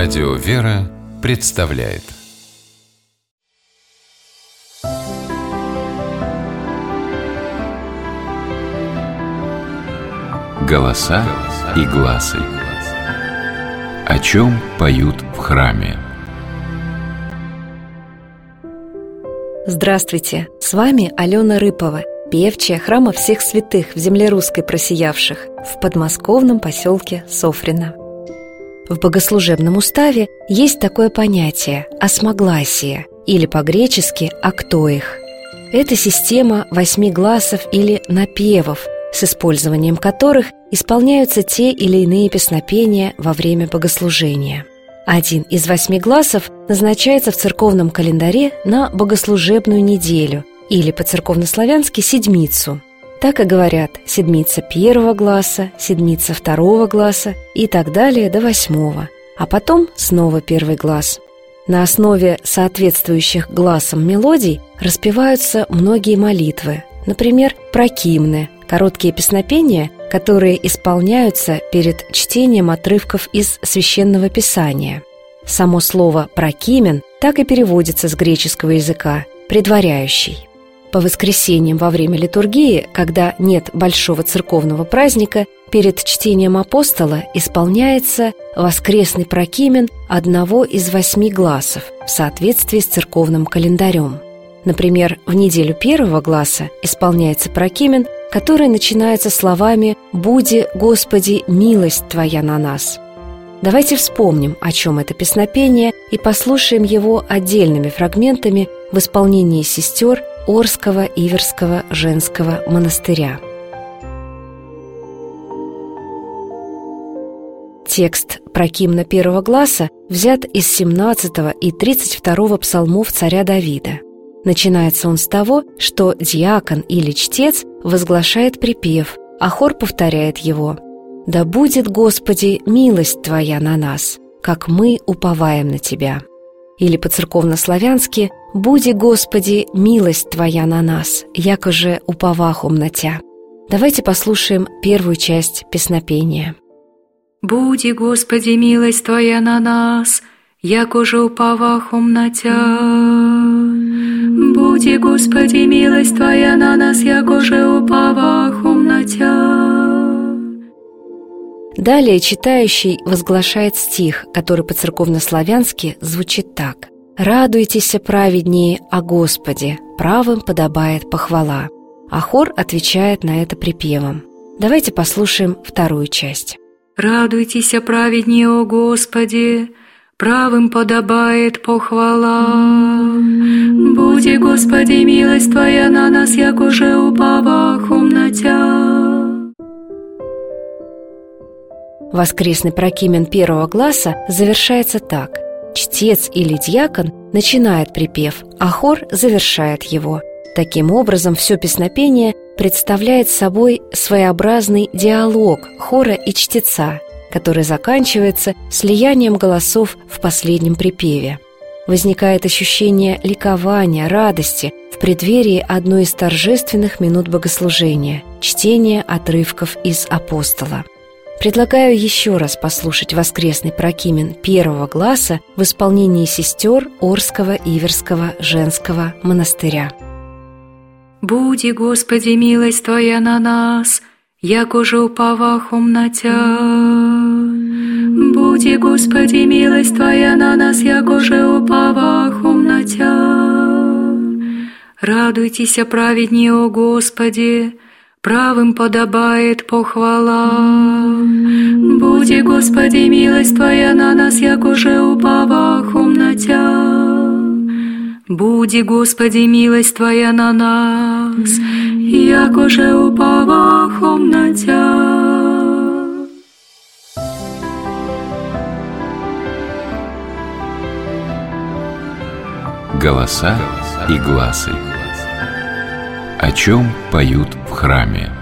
Радио «Вера» представляет «Голоса и гласы». О чем поют в храме? Здравствуйте! С вами Алена Рыпова, певчая храма всех святых в земле русской просиявших в подмосковном поселке Софрино. В богослужебном уставе есть такое понятие «осмогласие» или по-гречески «актоих». Это система 8 гласов или напевов, с использованием которых исполняются те или иные песнопения во время богослужения. Один из 8 гласов назначается в церковном календаре на богослужебную неделю или по-церковнославянски седмицу. Так и говорят седмица 1 гласа, седмица 2 гласа и так далее до 8, а потом снова 1 глас. На основе соответствующих гласам мелодий распеваются многие молитвы, например, прокимны, короткие песнопения, которые исполняются перед чтением отрывков из Священного Писания. Само слово «прокимен» так и переводится с греческого языка «предваряющий». По воскресеньям во время литургии, когда нет большого церковного праздника, перед чтением апостола исполняется воскресный прокимен одного из 8 гласов в соответствии с церковным календарем. Например, в неделю 1 гласа исполняется прокимен, который начинается словами «Буди, Господи, милость Твоя на нас». Давайте вспомним, о чем это песнопение, и послушаем его отдельными фрагментами в исполнении сестер Орского Иверского женского монастыря. Текст прокимна 1 гласа взят из 17 и 32 псалмов царя Давида. Начинается он с того, что диакон или чтец возглашает припев, а хор повторяет его: «Да будет, Господи, милость Твоя на нас, как мы уповаем на Тебя». Или по-церковнославянски «Буди, Господи, милость Твоя на нас, яко же уповахом на Тя». Давайте послушаем первую часть песнопения. «Буди, Господи, милость Твоя на нас, яко же уповахом на Тя. Буди, Господи, милость Твоя на нас, яко же уповахом на Тя». Далее читающий возглашает стих, который по-церковнославянски звучит так: «Радуйтесь, праведнее, о Господе, правым подобает похвала». А хор отвечает на это припевом. Давайте послушаем вторую часть. «Радуйтесь, праведнее, о Господе, правым подобает похвала. Буди, Господи, милость Твоя на нас, яко же уповахом на Тя». Воскресный прокимен 1 гласа завершается так: чтец или диакон начинает припев, а хор завершает его. Таким образом, все песнопение представляет собой своеобразный диалог хора и чтеца, который заканчивается слиянием голосов в последнем припеве. Возникает ощущение ликования, радости в преддверии одной из торжественных минут богослужения – чтения отрывков из апостола. Предлагаю еще раз послушать воскресный прокимен 1 гласа в исполнении сестер Орского Иверского женского монастыря. «Буди, Господи, милость Твоя на нас, яко же уповахом на Тя. Буди, Господи, милость Твоя на нас, яко же уповахом на Тя. Радуйтесь, праведнее, о Господи, правым подобает похвала. Буди, Господи, милость Твоя на нас, яко же уповахом на Тя. Буди, Господи, милость Твоя на нас, яко же уповахом на Тя». Голоса и гласы. О чем поют в храме?